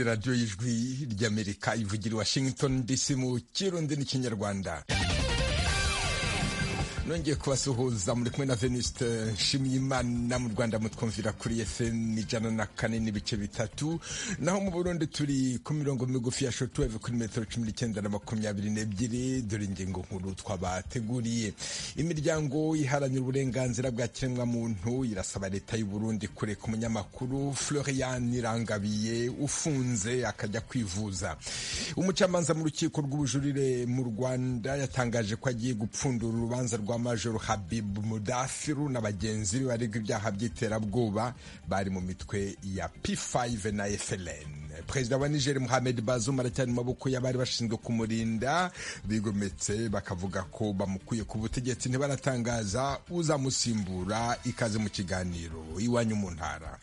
radiyo y'ijwi ry'Amerika ivugira i Washington DC mu Kirundi n'ikinyarwanda. Nongeye kubasuhuza muri kumwe na Venuste Nshimiyimana. Mu Rwanda mutwumvira kuri FM 104.3, naho mu Burundi turi ku mirongo migufi ya shortwave kuri metero 19 na 22. Dore ingingo nkuru twabateguriye. Imiryango iharanira uburenganzira bwa kiremwa muntu irasaba leta y'u Burundi kureka umunyamakuru Florian Irangabiye ufunze akajya kwivuza. Umucamanza mu rukiko rw'ubujurire mu Rwanda yatangaje ko agiye gupfundura urubanza rwa Major Habib Mudafiru na bagenzi be baregwa ibyaha by'iterabwoba bari mu mitwe ya P5 na FLN. Perezida wa Niger Mohamed Bazoum aracyari mu maboko y'abari bashinzwe kumurinda, bigometse bakavuga ko bamukuye ku butegetsi, ntibaratangaza uzamusimbura. Ikaze mu kiganiro Iwanyu mu Ntara.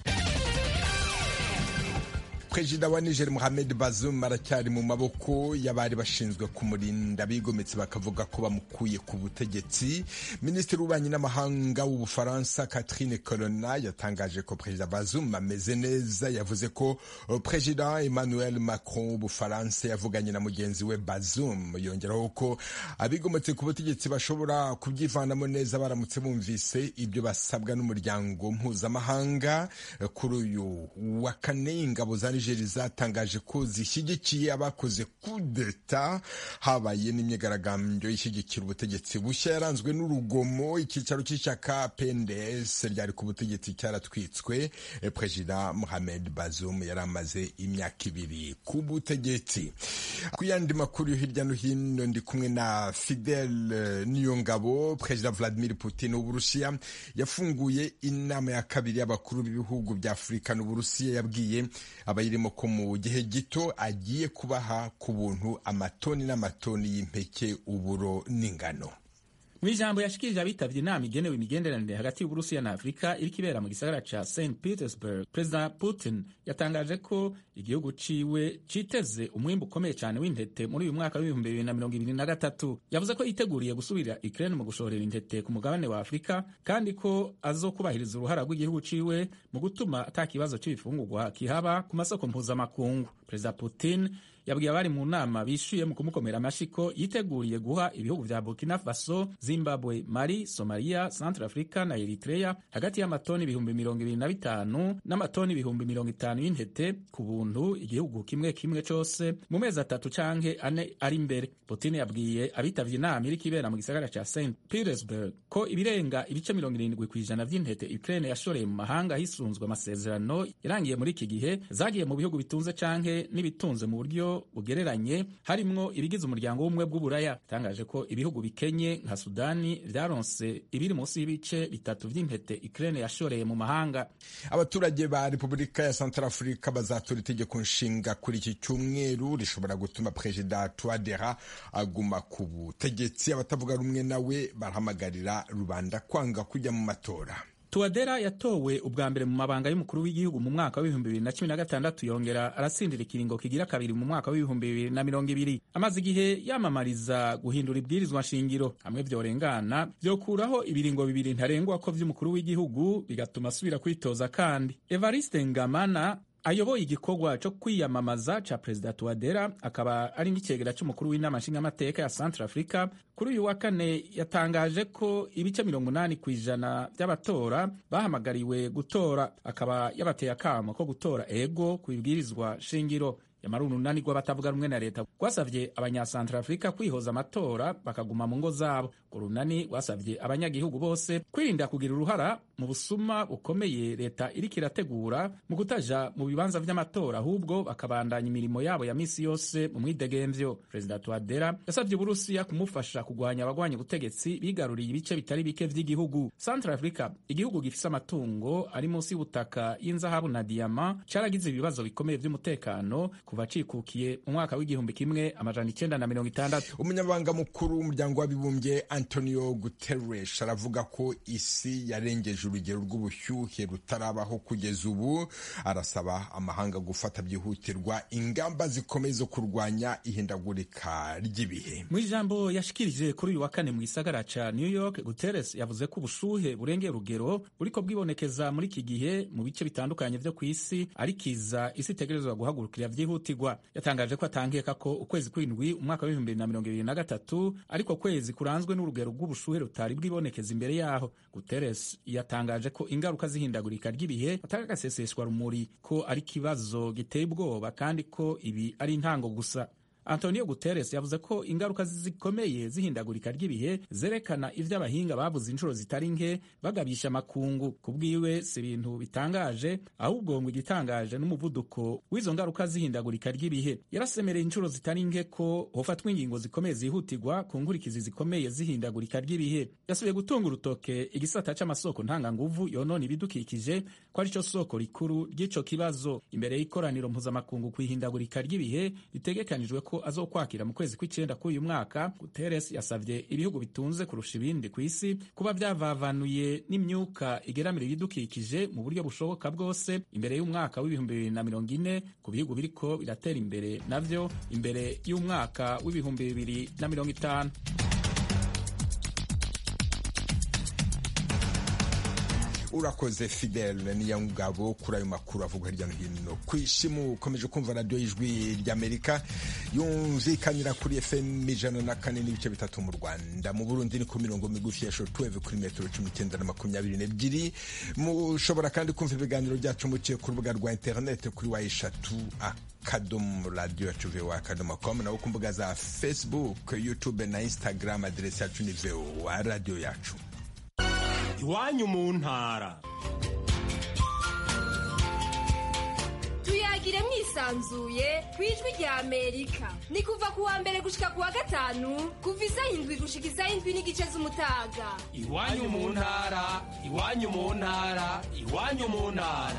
Perezida wa Niger Mohamed Bazoum aracyari mu maboko y'abari bashinzwe kumurinda, bigometse bakavuga ko bamukuye ku butegetsi. Minisitiri w'ububanyi n'amahanga w'Ubufaransa Catherine Colonna yatangaje ko Perezida Bazoum ameze neza. Yavuze ko Perezida Emmanuel Macron w'Ubufaransa yavuganye na mugenzi we Bazoum. Yongeraho ko abigometse ku butegetsi bashobora kubyivanamo neza baramutse bumvise ibyo basabwa n'umuryango mpuzamahanga. Kuri uyu wa kane ingabo za Niger zatangaje ko zishyigikiye abakoze coup d'etat. Habaye n'imyigaragambyo ishyigikira ubutegetsi bushya yaranzwe n'urugomo. Icyicaro cy'ishyaka PNDS ryari ku butegetsi cyaratwitswe. Perezida Mohamed Bazoum yari amaze imyaka 2 ku butegetsi. Ku yandi makuru yo hirya no hino ndi kumwe na Fidel Niyongabo. Perezida Vladimir Putin w'Uburusiya yafunguye inama ya kabiri y'abakuru b'ibihugu bya Afurika n'Uburusiya. Yabwiye abayirimo ko mu gihe gito agiye kubaha ku buntu amatoni n'amatoni y'impeke, uburo n'ingano. Mu ijambo yashikirije abitavye inama igenewe imigenderanire hagati y'Uburusiya na Afurika iriko ibera mu gisagara ca St Petersburg, Perezida Putin yatangaje ko igihugu ciwe citeze umwimbu ukomeye cyane w'intete muri uyu mwaka w'2023. Yavuze ko yiteguriye gusubira Ukraine mu gushorera intete ku mugabane wa Afurika, kandi ko azokubahiriza uruhara rw'igihugu ciwe mu gutuma atakibazo c'ibifungurwa kihaba ku masoko mpuzamakungu. Perezida Putin yabwiye abari mu nama bishuye mu kumukomera amashiko yiteguriye guha ibihugu vya Burkina Faso, Zimbabwe, Mali, Somalia, Central Africa na Eritrea hagati y'amatoni 25,000 n'amatoni 50,000 y'intete ku buntu, igihugu kimwe kimwe cose mu mezi 3 canke 4 ari imbere. Putin yabwiye abitavye inama iriko ibera mu gisagara ca St Petersburg ko ibirenga ibice 70% vy'intete Ukraine yashoreye mu mahanga hisunzwe amasezerano yarangiye muri iki gihe zagiye mu bihugu bitunze canke n'ibitunze mu buryo bugereranye, harimwo ibigize umuryango w'ubumwe bw'Uburaya. Tangaje ko ibihugu bikenye nka Sudani vyaronse ibiri munsi y'ibice 3 vy'intete Ukraine yashoreye mu mahanga. Abaturage ba Repubulika ya Central Africa bazatora itegeko nshinga kuri iki cyumweru rishobora gutuma Perezida Touadera aguma ku butegetsi. Abatavuga rumwe nawe barahamagarira rubanda kwanga kujya mu matora. Touadera yatowe ubwa mbere mu mabanga y'umukuru w'igihugu mu mwaka wa 2016, yongera aratsindira ikiringo kigira kabiri mu mwaka wa 2020. Amaze igihe yamamariza guhindura ibwirizwa nshingiro, hamwe vyorengana vyokuraho ibiringo 2 ntarengwa ko vy'umukuru w'igihugu bigatuma asubira kwitoza. Kandi Evariste Ngamana ayoboye igikorwa cyo kwiyamamaza ca Perezida Touadera, akaba ari n'icegera c'umukuru w'inama nshingamateka ya Central Africa, kuri uyu wa kane yatangaje ko ibice 80% by'abatora bahamagariwe gutora. Akaba yabateye akamo ko gutora ego ku ibwirizwa shingiro. Yamara urunani rw'abatavuga rumwe na leta rwasavye abanyasantra Afrika kwihoza amatora bakaguma mu ngo zabo. Urunani rwasavye abanyagihugu bose kwirinda kugira uruhara mu busuma bukomeye leta iriko irategura mu kutaja mu bibanza vy'amatora, ahubwo bakabandanya imirimo yabo ya misi yose mu mwidegemvyo. Perezida Touadera yasavye Uburusiya kumufasha kugwanya abagwanya ubutegetsi bigaruriye ibice bitari bike vy'igihugu. Central Africa, igihugu gifise amatungo ari munsi y'ubutaka y'inzahabu na diyama, caragize ibibazo bikomeye vy'umutekano kuva cikukiye mu mwaka w'1960. Umunyamabanga mukuru w'umuryango w'abibumbye Antonio Guterres aravuga ko isi yarengeje yagaragaje urugero rw'ubushyuhe rutarabaho kugeza ubu. Arasaba amahanga gufata byihutirwa ingamba zikomeye zo kurwanya ihindagurika ry'ibihe. Mu ijambo yashikirije kuri uyu wa kane mu gisagara ca New York, Guterres yavuze ko ubushuhe burengeye urugero buriko bwibonekeza muri iki gihe mu bice bitandukanye vyo kw'isi, arikiza isi itegerezwa guhagurukira vyihutirwa. Yatangaje ko atankeka ko ukwezi kw'indwi umwaka wa 2023 ariko kwezi kuranzwe n'urugero rw'ubushuhe rutari bwibonekeza imbere yaho. Guterres yatangaje ko ingaruka z'ihindagurika ry'ibihe atari agaseseshwa rumuri, ko ari ikibazo giteye ubwoba kandi ko ibi ari intango gusa. Antonio Guterres yavuze ko ingaruka zikomeye z'ihindagurika ry'ibihe zerekana ivyo abahinga bavuze inshuro zitari nke bagabisha amakungu. Kubwiwe si ibintu bitangaje, ahubwo ngo igitangaje n'umuvuduko w'izo ngaruka z'ihindagurika ry'ibihe. Yarasemereye inshuro zitari nke ko hofatwa ingingo zikomeye zihutirwa ku nkurikizi zikomeye z'ihindagurika ry'ibihe. Yasubiye gutunga urutoke igisata c'amasoko ntanganguvu yonona ibidukikije ko ari cyo soko rikuru ry'ico kibazo. Imbere y'ikoraniro mpuzamakungu ku ihindagurika ry'ibihe ritegekanijwe ko azokwakira mu kwezi kw'icenda k'uyu mwaka, Guterres yasavye ibihugu bitunze kurusha ibindi ku isi kuba vyavavanuye n'imyuka igeramira ibidukikije mu buryo bushoboka bwose imbere y'umwaka w'2040 ku bihugu biriko biratera imbere navyo imbere y'umwaka w'2050. Urakoze Fidel Niyongabo kuri ayo makuru avuga hirya no hino ku isi. Mukomeje kumva radio y'Ijwi ry'Amerika yumvikanira kuri FM 104.3 mu Rwanda. Mu Burundi ni ku mirongo migufi ya shortwave kuri metero 19 na 22. Mushobora kandi kumva ibiganiro byacu muciye ku rubuga rwa internet kuri wayishatu radio yacu voa.com, naho ku mbuga za Facebook, YouTube na Instagram adresi yacu ni VOA radio yacu. Iwanyu mu ntara. Tuyagire mwisanzuye kwijwi rya Amerika. Ni kuva kuwa mbere gushika kuwa gatanu, kuva isaha 7 gushika isaha 7:30 z'umutaga. Iwanyu mu ntara, iwanyu mu ntara, iwanyu mu ntara.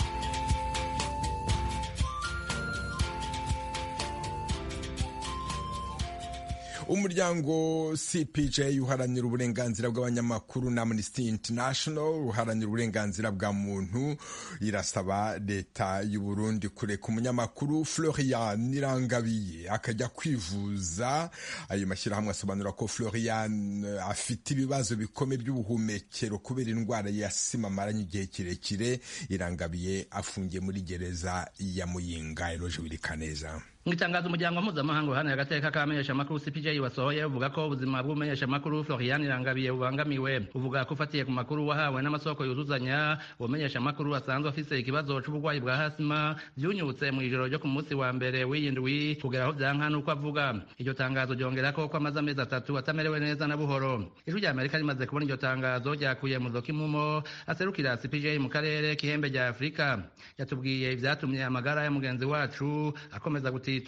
Umuryango CPJ uharanira uburenganzira bw'abanyamakuru na Amnesty International uharanira uburenganzira bwa muntu irasaba leta y'u Burundi kureka umunyamakuru Florian Nirangabiye akajya kwivuza. Ayo mashyirahamwe asobanura ko Florian afite ibibazo bikomeye by'ubuhumekero kubera indwara ya sima amaranye igihe kirekire. Irangabiye afungiye muri gereza ya Muyinga. Eroje Wirikaneza. Ngitangaza umuryango mpuzamahanga uharanira agateka k'abamenyeshamakuru CPJ wasohoye uvuga ko ubuzima bw'umumenyeshamakuru Florian Nirangabiye bubangamiwe. Uvuga ko ufatiye ku makuru wahawe n'amasoko yuzuzanya, umenyeshamakuru asanzwe afise ikibazo c'uburwayi bwa asima vyunyutse mu ijoro ryo ku munsi wa mbere w'iyindwi kugera aho vyanka nuko avuga. Iryo tangazo ryongera ko amaze amezi 3 atamerewe neza na buhoro. Ijwi rya Amerika rimaze kubona iryo tangazo ryakuye mu Zokimumo aserukira CPJ mu karere k'ihembe rya Afrika. Yatubwiye ivyatumye amagara ya mugenzi wacu akomeza gutituka.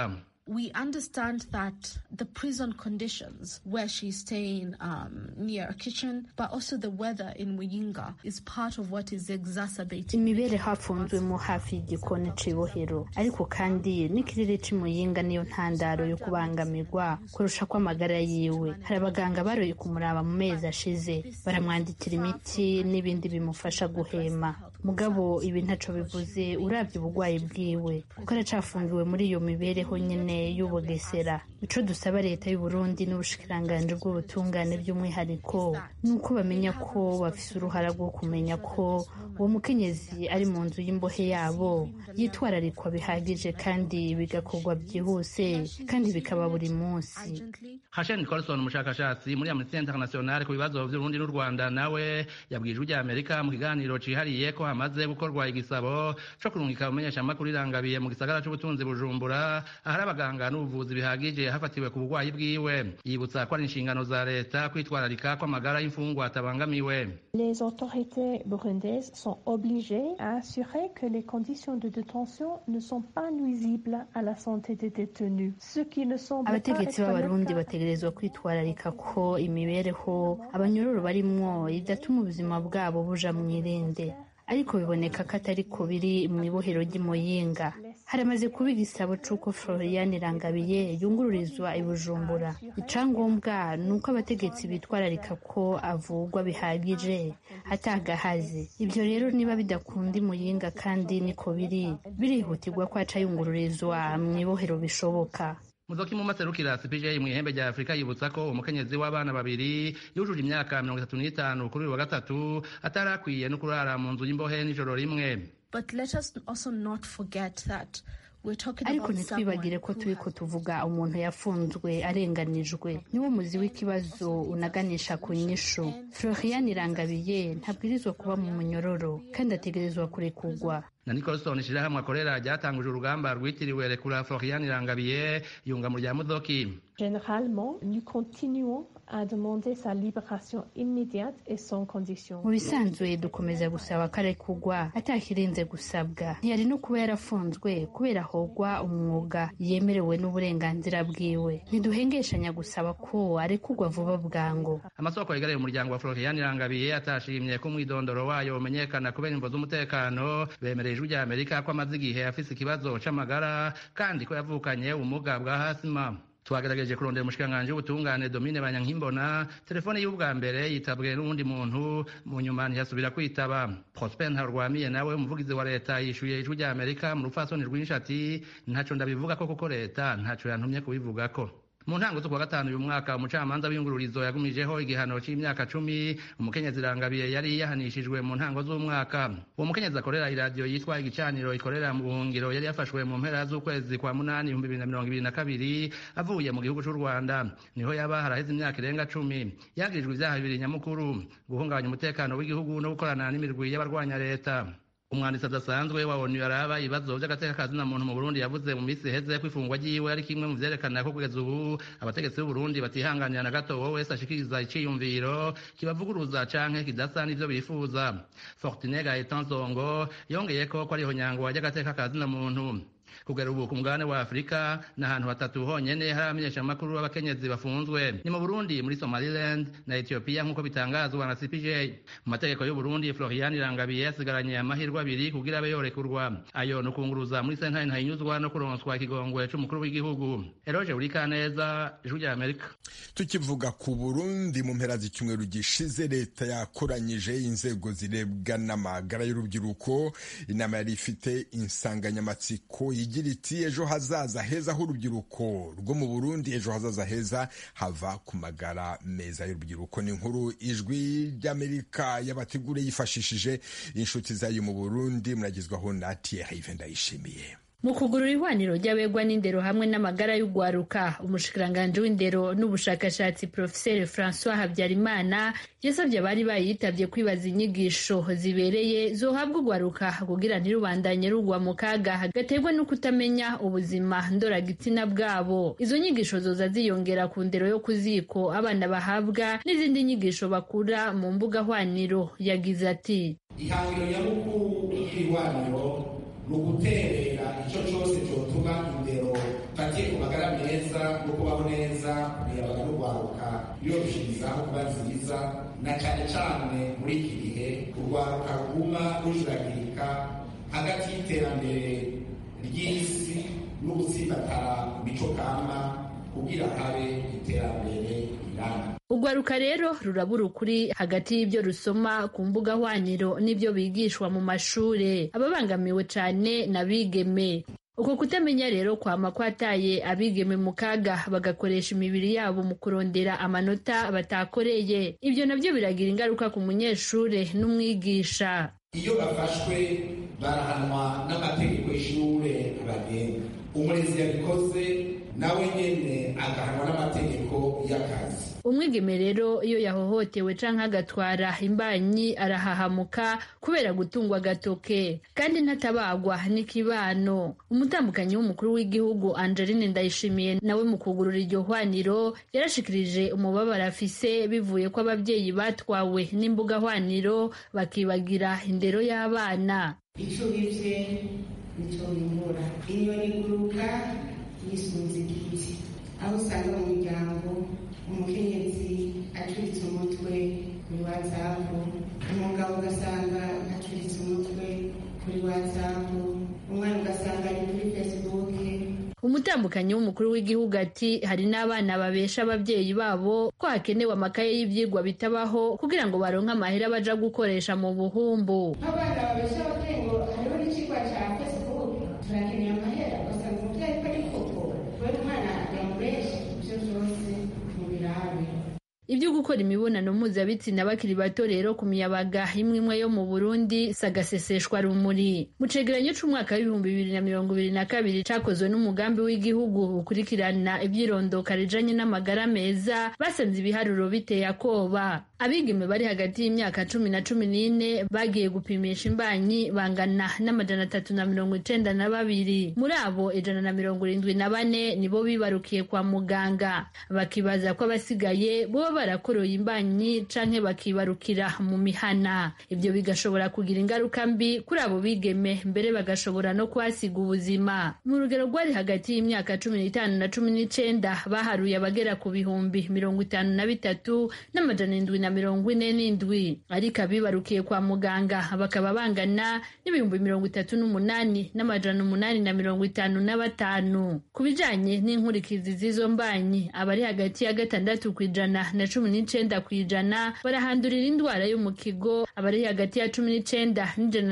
We understand that the prison conditions where she's staying near a kitchen, but also the weather in Muyinga is part of what is exacerbating. Imibere hafunzwemo hafi y'igikoni c'ibohero, ariko kandi n'ikirere c'Imuyinga niyo ntandaro yo kubangamirwa kurusha kw'amagara yiwe. Hari abaganga baroye kumuraba mu mezi ashize, baramwandikira imiti n'ibindi bimufasha guhema. Mugabo ibi ntaco bivuze uravye ubugwayi bwiwe, kuko aracafungiwe muri iyo mibereho nyene y'ubugesera. Ico dusaba leta y'u Burundi n'ubushikiranganje bw'ubutungane by'umwihariko nuko bamenya ko bafise uruhara rwo kumenya ko uwo mukenyezi ari mu nzu y'imbohe yabo yitwararikwa bihagije kandi bigakorwa byihuse kandi bikaba buri munsi. Hashem Nicholson, umushakashatsi muri Amnesty International ku bibazo by'Uburundi n'u Rwanda, nawe yabwije ujya Amerika mu kiganiro cihariye ko hamaze gukorwa igisabo co kurungika umenyeshamakuru Irangabiye mu gisagara c'ubutunzi Bujumbura ahari abaganga n'ubuvuzi bihagije hafatiwe ku burwayi bwiwe. Yibutsa ko ari inshingano za leta kwitwararika ko amagara y'imfungwa atabangamiwe. Les autorités burundaises sont obligées à assurer que les conditions de détention ne sont pas nuisibles à la santé des détenus. Ceux qui ne sont pas b'Abarundi bategerezwa kwitwararika ko imibereho abanyororo barimwo idatuma ubuzima bwabo buja mwirinde. ariko biboneka ko atari ko biri mu ibohero ry'Imuyinga. Haramaze kuba igisabo c'uko Florian Irangabiye yungururizwa i Bujumbura. Icangombwa ni uko abategetsi bitwararika ko avugwa bihagije atagahaze. Ivyo rero niba bidakunda Imuyinga kandi niko birihutirwa ko aca yungururizwa mu ibohero bishoboka. Muzoki mu maserukira CPJ mu ihembe rya Afrika yibutsa ko umukenyezi w'abana babiri yujuje imyaka 35 kuri wa gatatu atarakwiye no kurara mu nzu y'imbohe n'ijoro rimwe. But let us also not forget that ariko ntitwibagire ko turiko tuvuga umuntu yafunzwe arenganijwe. Niwo muzi w'ikibazo unaganisha ku nyishu. Florian Irangabiye ntabwirizwa kuba mu munyororo kandi ategerezwa kurekurwa. Na Nicholson ishirahamwe akorera ryatanguje urugamba rwitiriwe rekura Florian Irangabiye yunga mu rya Muzoki. Généralement, nous continuons à demander sa libération immédiate et sans condition. Mu bisanzwe dukomeza gusaba karekugwa atakirenze gusabwa. Ntiyari no kuba yarafunzwe kubera hogwa umwuga yemerewe n'uburenganzira bwiwe. Ntiduhengeshanya gusaba ko arekugwa vuba bwango. Amasoko yegereye umuryango wa Florian Irangabiye atashimye ko mwidondoro wayo umenyekana kubera imvo z'umutekano bemereye ijwi rya Amerika ko amaze igihe afise ikibazo c'amagara kandi ko yavukanye ubumuga bwa hasima. Twagerageje kurondera umushikanganje w'ubutungane Domine Banyankimbona, telefone y'ubwa mbere yitabwe n'uwundi muntu mu nyuma ntiyasubira kwitaba. Prosper Ntarwamiye nawe umuvugizi wa leta yishuye ijwi rya Amerika mu rupfasoni rwinshi ati ntaco ndabivuga ko kuko leta ntaco yantumye kubivugako. Mu ntango zo kuwa gatanu uyu mwaka umucamanza w'iyungururizo yagumijeho igihano c'imyaka 10 umukenyezi Irangabiye yari yahanishijwe mu ntango z'umwaka. Uwo mukenyezi akorera iradiyo yitwa Igicaniro ikorera mu buhungiro yari yafashwe mu mpera z'ukwezi kwa 8 2022 avuye mu gihugu c'u Rwanda. Niho yaba haraheze imyaka irenga 10 yagirijwe ivyaha bibiri nyamukuru: guhungabanya umutekano w'igihugu no gukorana n'imirwi y'abarwanya leta. Umwanditsi adasanzwe wa ONU araba ibibazo by'agateka kazina muntu mu Burundi yavuze mu minsi iheze ko ifungwa ryiwe ari kimwe mu vyerekana ko kugeza ubu abategetsi b'u Burundi batihanganira na gato wowe wese ashikiriza iciyumviro kibavuguruza canke kidasa n'ivyo bifuza. Fortune Gaetan Zongo yongeye ko ariho nyangwa ry'agateka kazina muntu. Kugera ubu ku mugabane wa Afrika n'ahantu hatatu honyene hari abamenyeshamakuru b'abakenyezi bafunzwe ni mu Burundi, muri Somaliland na Ethiopia nk'uko bitangazwa na CPJ. Mu mategeko y'u Burundi Florian Irangabiye yasigaranye amahirwe abiri kugira abe yorekurwa, ayo no kunguruza muri sentare ntahinyuzwa no kuronswa ikigongwe c'umukuru w'igihugu. Eroje Urikaneza, Ijwi rya Amerika. Tukivuga ku Burundi, mu mpera z'icyumweru gishize leta yakoranyije inzego zirebwa n'amagara y'urubyiruko. Inama yari ifite insanganyamatsiko igira iti ejo hazaza heza h'urubyiruko rwo mu Burundi, ejo hazaza heza hava ku magara meza y'urubyiruko. Ni inkuru Ijwi ry'Amerika y'abategure yifashishije inshuti zayo mu Burundi. Muragizwaho na Thierry Vendayishimiye. Mu kugurura ihwaniro ry'abegwa n'indero hamwe n'amagara y'ugwaruka, umushikiranganje w'indero n'ubushakashatsi Professeur François Habyarimana yasabye abari bayitabye kwibaza inyigisho zibereye zohabwa ugwaruka kugira ntirubandanye rugwa mu kaga gaterwa no kutamenya ubuzima ndoragitsina bwabo. Izo nyigisho zoza ziyongera ku ndero yo kuziko abana bahabwa n'izindi nyigisho bakura mu mbuga hwaniro. Yagize ati ihangiro nyamukuru y'ihwaniro ni uguterera icyo cyose cyotuma indero fatiye ku magara meza no kubaho neza kuyabaga n'urwaruka yoroshirizaho kuba nziza, na cyane cyane muri iki gihe urwaruka ruguma rujuragirika hagati y'iterambere ry'isi no gutsimbatara mico kama kugira habe iterambere rirambye. Ugwaruka rero rurabura ukuri hagati y'ibyo rusoma ku mbuga hwaniro n'ibyo bigishwa mu mashure. Ababangamiwe cane n'abigeme. Uko kutamenya rero kwama kwataye abigeme mu kaga bagakoresha imibiri yabo mu kurondera amanota batakoreye. Ibyo nabyo biragira ingaruka ku munyeshure n'umwigisha. Iyo bafashwe barahanwa n'amategeko y'ishure abagenga. Umurezi yabikoze nawe nyene agahanwa n'amategeko y'akazi. Umwigeme rero iyo yahohotewe canke agatwara imbanyi arahahamuka kubera gutungwa gatoke kandi ntatabagwa n'ikibano. Umutambukanyi w'umukuru w'igihugu Angeline Ndayishimiye nawe mu kugurura iryo hwaniro yarashikirije umubabaro afise bivuye ko abavyeyi batwawe n'imbuga hwaniro bakibagira indero y'abana. Ico bivye nico bimura, inyoni iguruka yisunze igiti, aho usanga mu muryango umukenyezi acuritse umutwe kuri WhatsApp, umugabo ugasanga acuritse umutwe kuri WhatsApp, umwana ugasanga ari kuri Facebook. Umutambukanyi w'umukuru w'igihugu ati hari n'abana babesha ababyeyi babo ko hakenewe amakaye y'ivyigwa bitabaho kugira ngo baronke amahera baja gukoresha mu buhumbu. Abana babesha ababyeyi ngo hariho n'icigwa ca Facebook turakeneye amahera, ugasanga umuvyeyi ko ari koko kubera umwana yamubesha. Ivyo vyose mubirabe. Ibyo gukora imibonano mpuzabitsina bakiri bato rero ku miyabaga imwe yo mu Burundi sagaseseshwa rumuri. Mu cegeranyo c'umwaka w'2022 cakozwe n'umugambi w'igihugu ukurikirana ivyirondoka rijanye n'amagara meza, basanze ibiharuro biteye akoba. Abigeme bari hagati y'imyaka 10 na 14 bagiye gupimisha imbanyi bangana n'amajana 392. Muri abo 174 nibo bibarukiye kwa muganga, bakibaza ko abasigaye bo barakoroye imbanyi canke bakibarukira mu mihana. Ibyo bigashobora kugira ingaruka mbi kuri abo bigeme, mbere bagashobora no kwasiga ubuzima. Mu rugero rwari hagati y'imyaka 15 na 19 baharuye abagera ku bihumbi 53 n'amajana 747, ariko abibarukiye kwa muganga bakaba bangana n'ibihumbi 38 n'amajana 855. Ku bijanye n'inkurikizi z'izo mbanyi, abari hagati ya 6% na 19% barahandurira indwara yo mu kigo, abari hagati ya 19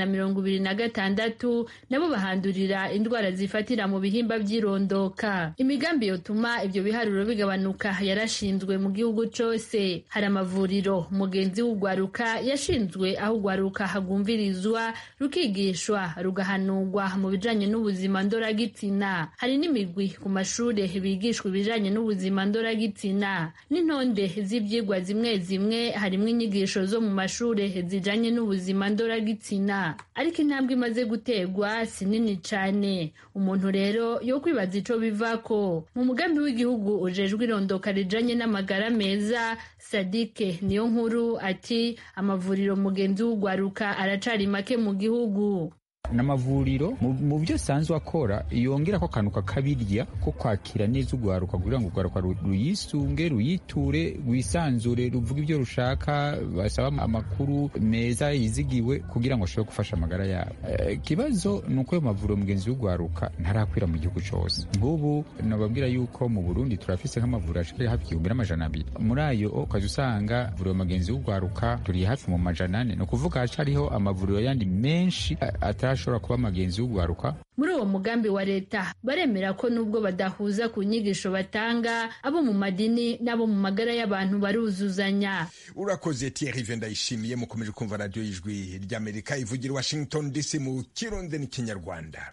n'126 nabo bahandurira indwara zifatira mu bihimba by'irondoka. Imigambi yotuma ivyo biharuro bigabanuka yarashinzwe mu gihugu cose. Hari amavuriro mugenzi w'ugwaruka yashinzwe aho ugwaruka hagumvirizwa, rukigishwa, rugahanurwa mu bijanye n'ubuzima ndoragitsina. Hari n'imigwi ku mashure bigishwa ibijanye n'ubuzima ndoragitsina. N'intonde z'ivyigwa zimwe harimwo inyigisho zo mu mashure zijanye n'ubuzima ndoragitsina, ariko intambwe imaze gutegwa si nini cane. Umuntu rero yo kwibaza ico bivako. Mu mugambi w'igihugu ujejwe irondoka rijanye n'amagara meza, Sadike Niyonkuru ati amavuriro mugenzi w'ugwaruka aracari make mu gihugu. N'amavuriro mu byo sanzwe akora yongera ko kanuka kabirya ko kwakira neza ugwaruka kugira ngo ugwaruka ruyisunge, ruyiture, rwisanzure, ruvuga ibyo rushaka, basaba amakuru meza yizigiwe kugira ngo ashobore gufasha amagara yabo. Kibazo nuko yo mavuriro mugenzi w'ugwaruka ntarakwira mu gihugu cyose. Nk'ubu nababwira yuko mu Burundi turafise nk'amavuriro ashika hafi 200. Muri ayo ukaza usanga mavuriro mugenzi w'ugwaruka turi hafi mu 400. No kuvuga hariho amavuriro yandi menshi ashobora kuba magenzi w'ugwaruka. Muri uwo mugambi wa leta baremera ko nubwo badahuza ku nyigisho batanga, abo mu madini n'abo mu magara y'abantu baruzuzanya. Urakoze Thierry Vendayishimiye. Mukomeje kumva radio y'Ijwi ry'Amerika ivugira Washington DC mu Kirundi n'Ikinyarwanda.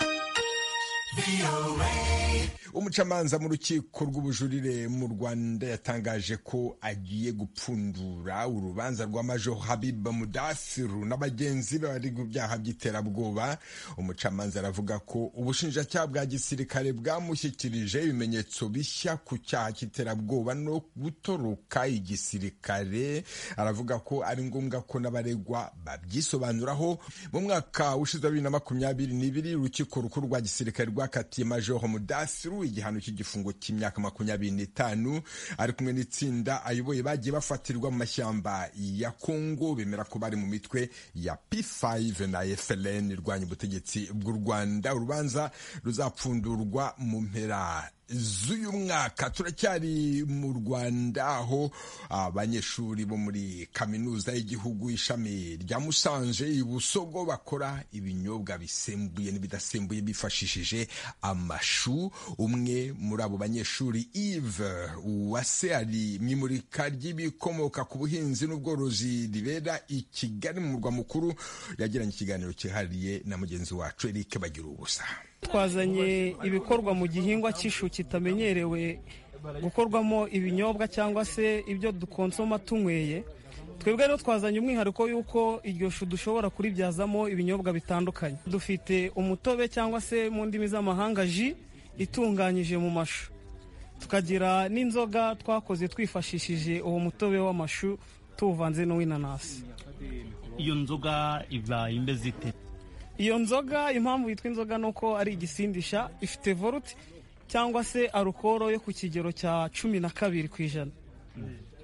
Umucamanza mu rukiko rw'ubujurire mu Rwanda yatangaje ko agiye gupfundura urubanza rwa Major Habib Mudathiru n'abagenzi bari mu byaha by'iterabwoba. Umucamanza aravuga ko ubushinjacyaha bwa gisirikare bwamushyikirije ibimenyetso bishya ku cyaha cy'iterabwoba no gutoroka igisirikare. Aravuga ko ari ngombwa ko n'abaregwa babyisobanuraho. Mu mwaka ushize 2022 urukiko rukuru rwa gisirikare rwakatiye Major Mudathiru igihano cy'igifungo cy'imyaka 25 ari kumwe n'itsinda ayoboye bagiye bafatirwa mu mashyamba ya Kongo, bemera ko bari mu mitwe ya P5 na FLN irwanya ubutegetsi bw'u Rwanda. Urubanza ruzapfundurwa mu mpera z'uyu mwaka. Turacyari mu Rwanda aho abanyeshuri bo muri kaminuza y'igihugu ishami rya Musanze i Busogo bakora ibinyobwa bisembuye n'ibidasembuye bifashishije amashu. Umwe muri abo banyeshuri Yves Uwase ari mu imurika ry'ibikomoka ku buhinzi n'ubworozi ribera i Kigali mu murwa mukuru. Yagiranye ikiganiro cyihariye na mugenzi wacu Eric Bagirubusa. Twazanye ibikorwa mu gihingwa cy'ishu kitamenyerewe gukorwamo ibinyobwa cyangwa se ibyo dukonsoma tunyweye. Twebwe rero twazanye umwihariko yuko iryo shu dushobora kuribyazamo ibinyobwa bitandukanye. Dufite umutobe cyangwa se mu ndimi z'amahanga ji itunganyije mu mashu, tukagira n'inzoga twakoze twifashishije uwo mutobe w'amashu tuvanze n'uw'inanasi. Iyo nzoga iba imeze ite? Iyo nzoga impamvu yitwa inzoga nuko ari igisindisha, ifite voluti cyangwa se alukoro yo ku kigero cya 12%.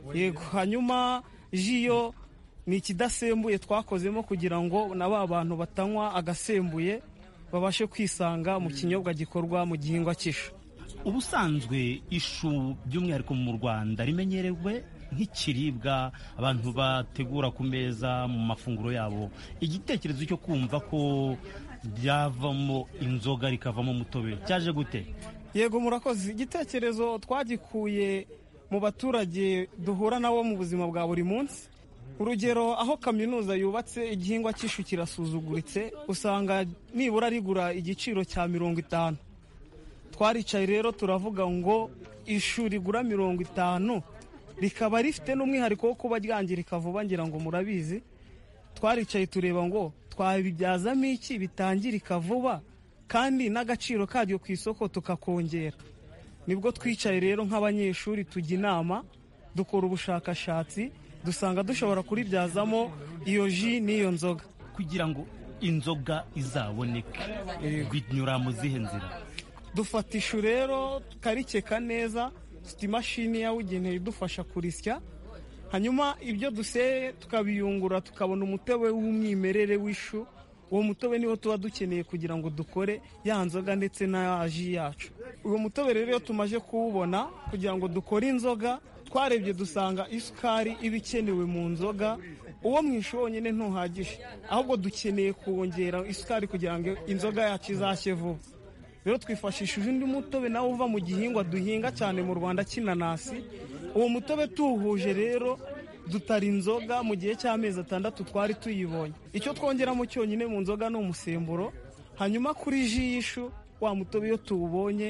yego. Hanyuma ji yo ni ikidasembuye twakozemo kugira ngo na ba bantu batanywa agasembuye babashe kwisanga mu kinyobwa gikorwa mu gihingwa cy'ishu. Ubusanzwe ishu by'umwihariko mu Rwanda rimenyerewe nk'ikiribwa abantu bategura ku meza mu mafunguro yabo. Igitekerezo cyo kumva ko byavamo inzoga rikavamo umutobe cyaje gute? Yego murakoze. Igitekerezo twagikuye mu baturage duhura nabo mu buzima bwa buri munsi. Urugero, aho kaminuza yubatse igihingwa cy'ishu kirasuzuguritse, usanga nibura rigura igiciro cya 50. Twaricaye rero turavuga ngo ishu rigura 50 rikaba rifite n'umwihariko wo kuba ryangirika vuba, ngira ngo murabizi. Twaricaye tureba ngo twabibyazamo iki bitangirika vuba kandi n'agaciro karyo ku isoko tukakongera. Nibwo twicaye rero nk'abanyeshuri tujya inama, dukora ubushakashatsi, dusanga dushobora kuribyazamo iyo ji n'iyo nzoga. Kugira ngo inzoga izaboneke binyura mu zihe nzira? Dufata ishu rero tukarikeka neza, dufite imashini yabugenewe idufasha kurisya, hanyuma ibyo duseye tukabiyungura tukabona umutobe w'umwimerere w'ishu. Uwo mutobe niwo tuba dukeneye kugira ngo dukore ya nzoga ndetse na ji yacu. Uwo mutobe rero iyo tumaze kuwubona kugira ngo dukore inzoga, twarebye dusanga isukari iba ikenewe mu nzoga, uwo mu ishu wonyine ntuhagije, ahubwo dukeneye kuwongera isukari kugira ngo inzoga yacu izashye vuba. Rero twifashishije undi mutobe nawe uva mu gihingwa duhinga cyane mu Rwanda cy'inanasi. Uwo mutobe tuwuhuje rero dutara inzoga mu gihe cy'amezi 6 twari tuyibonye. Icyo twongeramo cyonyine mu nzoga ni umusemburo. Hanyuma kuri ji y'ishu wa mutobe iyo tuwubonye,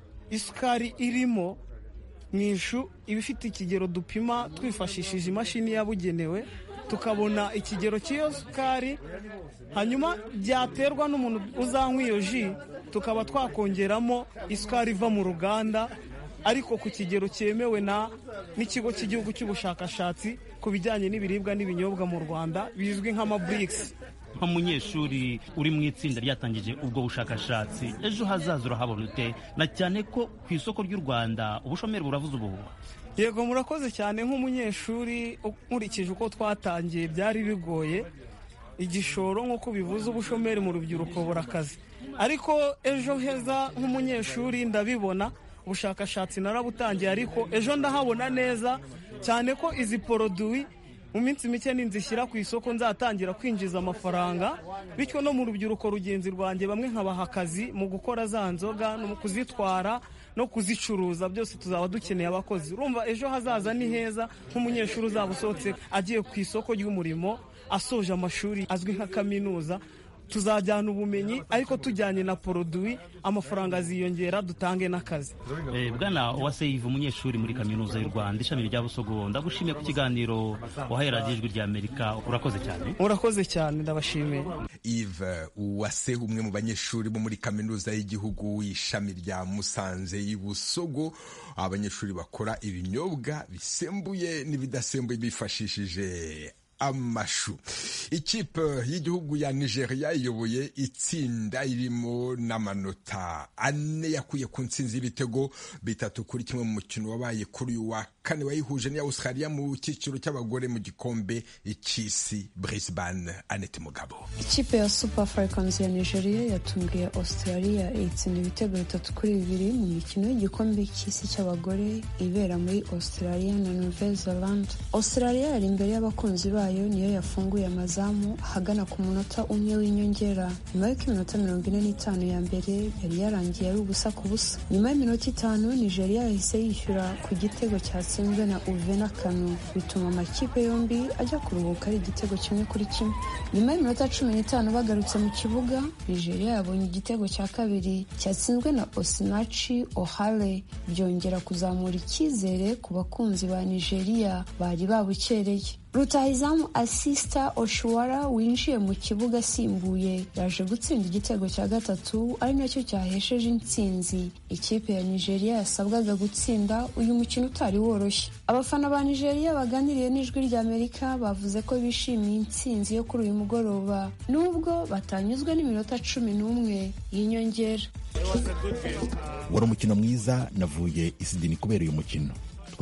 isukari irimo mu ishu iba ifite ikigero dupima twifashishije imashini yabugenewe, tukabona ikigero cy'iyo sukari. Hanyuma byaterwa n'umuntu uzanywa iyo ji, tukaba twakongeramo isukari iva mu ruganda ariko ku kigero cyemewe n'ikigo cy'igihugu cy'ubushakashatsi ku bijyanye n'ibiribwa n'ibinyobwa mu Rwanda bizwi nk'amabrix. Nk'umunyeshuri uri mu itsinda ryatangije ubwo bushakashatsi, ejo hazaza urahabona ute? Na cyane ko ku isoko ry'u Rwanda ubushomeri buravuze ubuhuha. Yego murakoze cyane. Nk'umunyeshuri nkurikije uko twatangiye byari bigoye, igishoro nk'uko bivuze ubushomeri mu rubyiruko burakaze, ariko ejo heza nk'umunyeshuri ndabibona. Ubushakashatsi narabutangiye ariko ejo ndahabona neza cyane ko izi produit mu minsi mike ninzishyira ku isoko nzatangira kwinjiza amafaranga, bityo no mu rubyiruko rugenzi rwanjye bamwe nkabaha akazi mu gukora za nzoga no mu kuzitwara no kuzicuruza, byose tuzaba dukeneye abakozi. Urumva ejo hazaza ni heza nk'umunyeshuri uzaba usohotse agiye ku isoko ry'umurimo asoje amashuri azwi nka kaminuza. Tuzajyana ubumenyi ariko tujyanye na produit, amafaranga aziyongera, dutange n'akazi. Bwana Uwase Yves, umunyeshuri muri kaminuza y'u Rwanda ishami rya Busogo, ndagushimiye ku kiganiro wahereye Ijwi rya Amerika. Urakoze cyane. Urakoze cyane, ndabashimiye. Yves Uwase, umwe mu banyeshuri bo muri kaminuza y'igihugu ishami rya Musanze i Busogo, abanyeshuri bakora ibinyobwa bisembuye n'ibidasembuye bifashishije amashu. Ikipe y'igihugu ya Nigeria iyoboye itsinda irimo n'amanota 4 yakuye ku ntsinzi y'ibitego 3-1 mu mukino wabaye kuri uyu wa kane wayihuje n'iya Australia mu cyiciro cy'abagore mu gikombe cy'isi Brisbane. Annette Mugabo. Ikipe ya Super Falcons ya Nigeria yatunguye Australia itsinda ibitego 3-2 mu mikino y'igikombe cy'isi cy'abagore ibera muri Australia na Nouvelle-Zélande. Australia yari imbere y'abakunzi bayo niyo yafunguye amazamu ahagana ku munota umwe w'inyongera, nyuma y'uko iminota 45 ya mbere yari yarangiye ari ubusa ku busa. Nyuma y'iminota 5 Nigeria yahise yishyura ku gitego cyatsinzwe na Uvena Kanu, bituma amakipe yombi ajya kuruhuka ari igitego 1-1. Nyuma y'iminota 15 bagarutse mu kibuga, Nigeria yabonye igitego cya kabiri cyatsinzwe na Osinachi Ohale, byongera kuzamura icyizere ku bakunzi ba Nigeria bari babukereye. Rutahizamu Asista Oshuara winjiye mu kibuga asimbuye yaje gutsinda igitego cya gatatu, ari nacyo cyahesheje intsinzi ikipe ya Nigeria yasabwaga gutsinda uyu mukino utari woroshye. Abafana ba Nigeria baganiriye n'Ijwi rya Amerika bavuze ko bishimiye intsinzi yo kuri uyu mugoroba nubwo batanyuzwe n'iminota 11 y'inyongera. Wari umukino mwiza, navuye i Sydney kubera uyu mukino.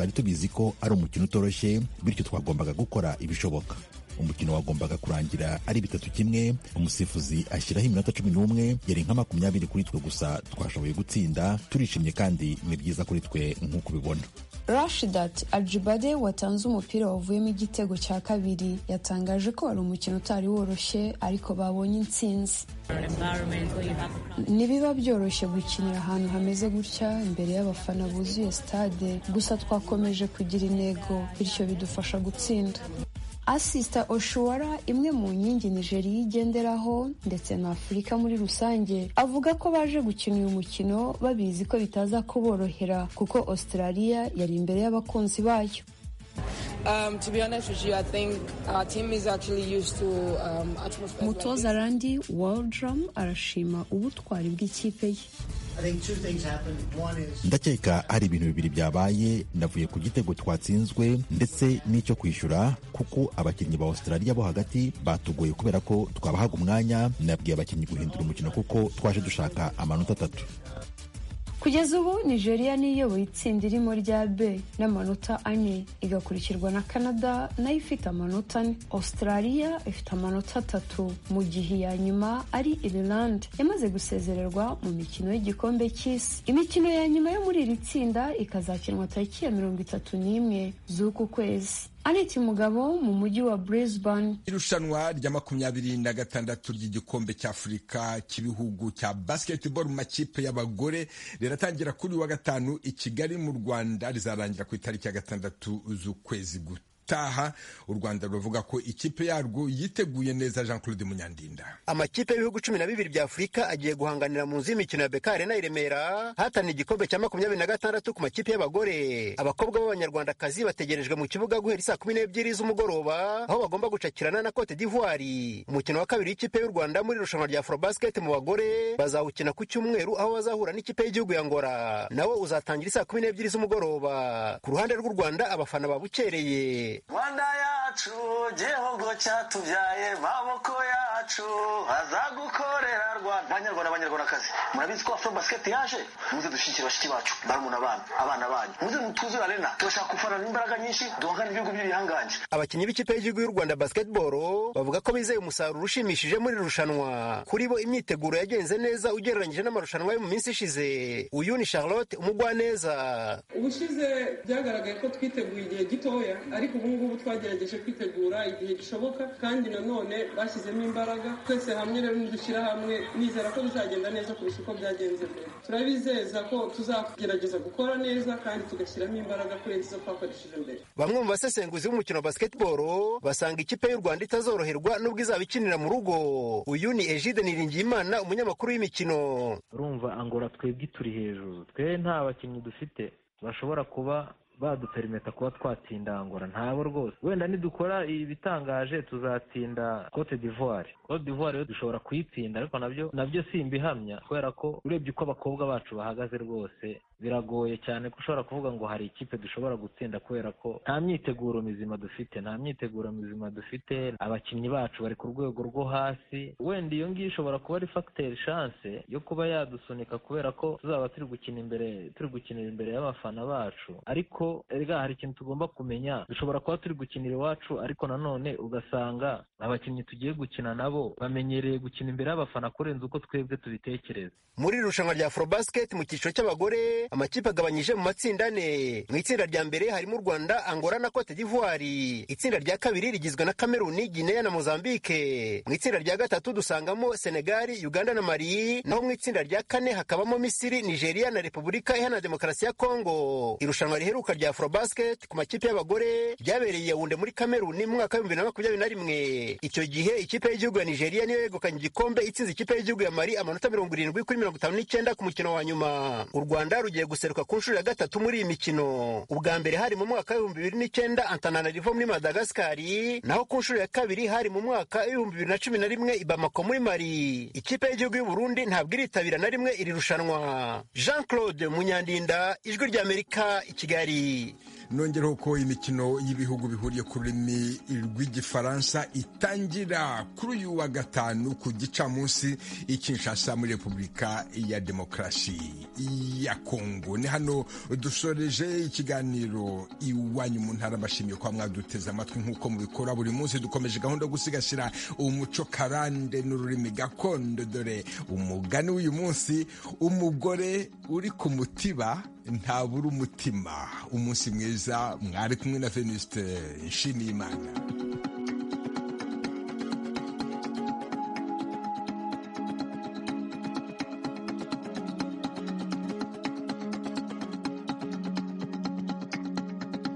twari tubizi ko ari umukino utoroshye, bityo twagombaga gukora ibishoboka. Umukino wagombaga kurangira ari 3-1. Umusifuzi ashyiraho iminota 11, yari nka 20 kuri twe gusa. Twashoboye gutsinda, turishimye kandi ni byiza kuri twe nk'uko ubibona. Rashidat Ajibade watanze umupira wavuyemo igitego cya kabiri yatangaje ko wari umukino utari woroshye ariko babonye intsinzi. Ntibiba byoroshye gukinira ahantu hameze gutya imbere y'abafana buzuye stade, gusa twakomeje kugira intego bityo bidufasha gutsinda. Asista Oshuwara, imwe mu nkingi Nigeria igenderaho ndetse na Afurika muri rusange, avuga ko baje gukina uyu mukino babizi ko bitaza kuborohera kuko Australia yari imbere y'abakunzi bayo. Mutoza Randy Waldrum arashima ubutwari bw'ikipe ye. Ndakeka hari ibintu bibiri byabaye. Navuye ku gitego twatsinzwe ndetse n'icyo kwishyura, kuko abakinnyi ba Australia bo hagati batugoye kubera ko twabahaga umwanya. Nabwiye abakinnyi guhindura umukino kuko twaje dushaka amanota 3. Kugeza ubu Nigeria niyoboye itsinda irimo rya B n'amanota 4, igakurikirwa na Canada nayo ifite amanota 4. Australia ifite amanota 3, mu gihe ya nyuma ari Ireland yamaze gusezererwa mu mikino y'igikombe cy'isi. Imikino ya nyuma yo muri iri tsinda ikazakinwa tariki ya 31 z'uku kwezi. Aneti Mugabo mu mujyi wa Brisbane. Irushanwa rya 26 ry'igikombe cy'Afurika cy'ibihugu cya basketball mu makipe y'abagore riratangira kuri wa gatanu i Kigali mu Rwanda, rizarangira ku itariki ya 6 z'ukwezi gutaha. U Rwanda ruvuga ko ikipe yarwo yiteguye neza. Jean Claude Munyandinda. Amakipe y'ibihugu 12 bya Afurika agiye guhanganira mu nzu y'imikino ya Beka Arena i Remera hatana igikombe cya 26 ku makipe y'abagore. Abakobwa b'abanyarwandakazi bategerejwe mu kibuga guhera saa 12 z'umugoroba, aho bagomba gucakirana na Cote d'Ivoire. Umukino wa kabiri w'ikipe y'u Rwanda muri irushanwa rya Afrobasket mu bagore bazawukina ku cyumweru, aho bazahura n'ikipe y'igihugu ya Angola. Nawo uzatangira saa 12 z'umugoroba. Ku ruhande rw'u Rwanda abafana babukereye. Rwanda yacu gihugu cyatubyaye, maboko yacu azagukorera Rwanda. Abanyarwandakazi murabizi ko Afrobasket yaje, muze dushyigikire bashiki bacu, barumuna abana banyu, muze mutuzure arena. Turashaka gufarana imbaraga nyinshi duhangane n'ibihugu by'ibihanganje. Abakinnyi b'ikipe y'igihugu y'u Rwanda basketball bavuga ko bizeye umusaruro ushimishije muri irushanwa. Kuri bo imyiteguro yagenze neza ugereranyije n'amarushanwa yo mu minsi ishize. Uyu ni Charlotte Umugwaneza. Ubushize byagaragaye ko twiteguye igihe gitoya, ariko ubu twagerageje kwitegura igihe gishoboka kandi nanone bashyizemo imbaraga. Twese hamwe rero nidushyira hamwe, nizera ko bizagenda neza kurusha uko byagenze mbere. Turabizeza ko tuzagerageza gukora neza kandi tugashyiramo imbaraga kurenza izo twakoresheje mbere. Bamwe mu basesenguzi b'umukino wa basketball basanga ikipe y'u Rwanda itazoroherwa nubwo izaba ikinira mu rugo. Uyu ni Egide Niringiyimana, umunyamakuru w'imikino. Urumva Angola twebwe turi hejuru, twe nta bakinnyi dufite bashobora kuba baduperimeta kuba twatsinda Angola, ntabo rwose. Wenda nidukora ibitangaje tuzatsinda Cote d'Ivoire. Cote d'Ivoire yo dushobora kuyitsinda, ariko nabyo simbihamya, kubera ko urebye uko abakobwa bacu bahagaze rwose biragoye cyane ko ushobora kuvuga ngo hari ikipe dushobora gutsinda, kubera ko nta myiteguro mizima dufite. Abakinnyi bacu bari ku rwego rwo hasi. Wenda iyo ngiyo ishobora kuba ari facteur chance yo kuba yadusunika, kubera ko tuzaba turi gukinira imbere y'abafana bacu. Ariko erega hari ikintu tugomba kumenya, dushobora kuba turi gukinira iwacu, ariko nanone ugasanga abakinnyi tugiye gukina nabo bamenyereye gukina imbere y'abafana kurenza uko twebwe tubitekereza. Muri irushanwa rya Afrobasket mu cyiciro cy'abagore, amakipe agabanyije mu matsinda 4. Mu itsinda rya mbere harimo u Rwanda, Angola na Cote d'Ivoire. Itsinda rya kabiri rigizwe na Cameroon, Guinea na Mozambique. Mu itsinda rya gatatu dusangamo Senegal, Uganda na Mali. Naho mu itsinda rya kane hakabamo Misiri, Nigeria na Repubulika Iharanira Demokarasi ya Kongo. Irushanwa riheruka rya Afrobasket ku makipe y'abagore ryabereye Yaounde muri Cameroon mu mwaka wa 2021. Icyo gihe ikipe y'igihugu ya Nigeria niyo yegukanye igikombe itsinze ikipe y'igihugu ya Mali amanota 70 kuri 59 ku mukino wa nyuma. U Rwanda rugiye guseruka ku nshuro ya gatatu muri iyi mikino. Ubwa mbere hari mu mwaka wa 2009 Antananarivo muri Madagascar, naho ku nshuro ya kabiri hari mu mwaka wa 2011 i Bamako muri Mali. Ikipe y'igihugu y'u Burundi ntabwo iritabira na rimwe iri rushanwa. Jean Claude Munyandinda, Ijwi ry'Amerika, i Kigali. nongeraho ko imikino y'ibihugu bihuriye ku rurimi rw'igifaransa itangira kuri uyu wa gatanu ku gicamunsi i Kinshasa muri Repubulika ya Demokarasi ya Kongo. Ni hano dusoreje ikiganiro Iwanyu mu Ntara. Bashimiye kwa mwaduteze amatwi nk'uko mubikora buri munsi. Dukomeje gahunda yo gusigasira umuco karande n'ururimi gakondo. Dore umugani w'uyu munsi: umugore uri ku mutiba ntabura umutima. Umunsi mwiza, mwari kumwe na Venuste Nshimiyimana.